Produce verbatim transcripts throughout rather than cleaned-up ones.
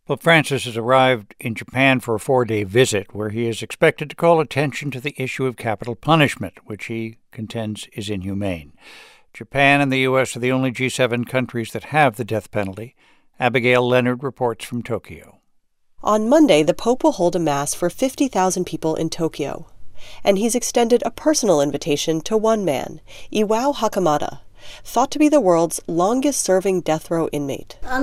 Pope Francis has arrived in Japan for a four-day visit where he is expected to call attention to the issue of capital punishment, which he contends is inhumane. Japan and the U S are the only G seven countries that have the death penalty. Abigail Leonard reports from Tokyo. On Monday, the Pope will hold a mass for fifty thousand people in Tokyo. And he's extended a personal invitation to one man, Iwao Hakamada, thought to be the world's longest-serving death row inmate. I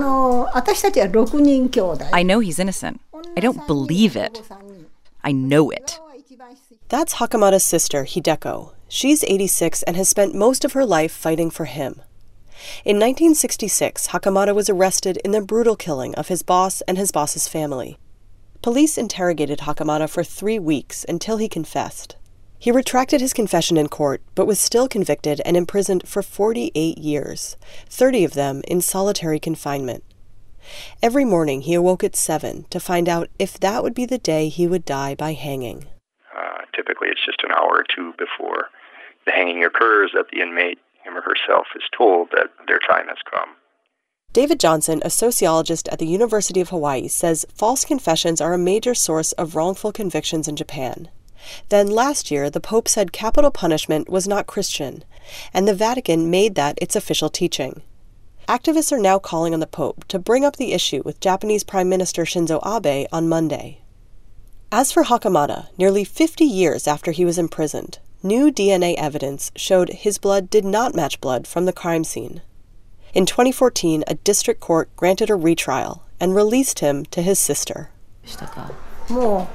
know he's innocent. I don't believe it. I know it. That's Hakamada's sister, Hideko. She's eighty-six and has spent most of her life fighting for him. In nineteen sixty-six, Hakamada was arrested in the brutal killing of his boss and his boss's family. Police interrogated Hakamada for three weeks until he confessed. He retracted his confession in court, but was still convicted and imprisoned for forty-eight years, thirty of them in solitary confinement. Every morning he awoke at seven to find out if that would be the day he would die by hanging. Uh, typically it's just an hour or two before the hanging occurs that the inmate, him or herself, is told that their time has come. David Johnson, a sociologist at the University of Hawaii, says false confessions are a major source of wrongful convictions in Japan. Then last year, the Pope said capital punishment was not Christian, and the Vatican made that its official teaching. Activists are now calling on the Pope to bring up the issue with Japanese Prime Minister Shinzo Abe on Monday. As for Hakamada, nearly fifty years after he was imprisoned, new D N A evidence showed his blood did not match blood from the crime scene. In twenty fourteen, a district court granted a retrial and released him to his sister. I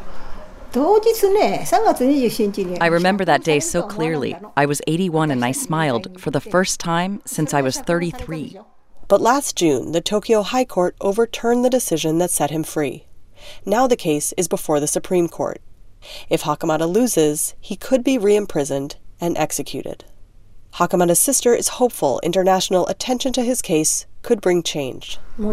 remember that day so clearly. I was eighty-one and I smiled for the first time since I was thirty-three. But last June, the Tokyo High Court overturned the decision that set him free. Now the case is before the Supreme Court. If Hakamada loses, he could be re-imprisoned and executed. Hakamada's sister is hopeful international attention to his case could bring change.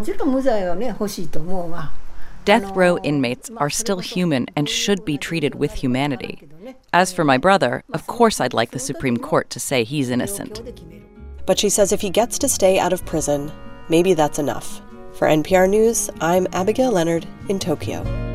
Death row inmates are still human and should be treated with humanity. As for my brother, of course I'd like the Supreme Court to say he's innocent. But she says if he gets to stay out of prison, maybe that's enough. For N P R News, I'm Abigail Leonard in Tokyo.